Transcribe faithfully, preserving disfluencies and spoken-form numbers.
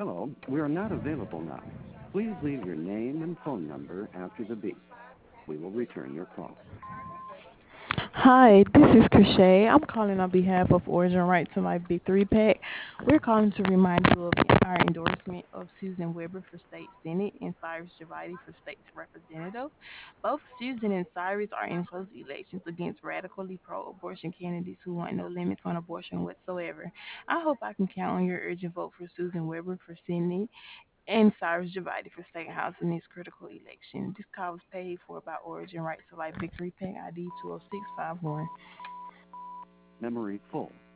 Hello, we are not available now. Please leave your name and phone number after the beep. We will return your call. Hi, this is Crochet. I'm calling on behalf of Origin Right to My Big Three Pack. We're calling to remind you of our endorsement of Susan Weber for State Senate and Cyrus Javidi for State Representative. Both Susan and Cyrus are in close elections against radically pro abortion candidates who want no limits on abortion whatsoever. I hope I can count on your urgent vote for Susan Weber for Senate and Cyrus Javidi for State House in this critical election. This call was paid for by Origin Right to Life Victory Pack I D two oh six five one. Memory full.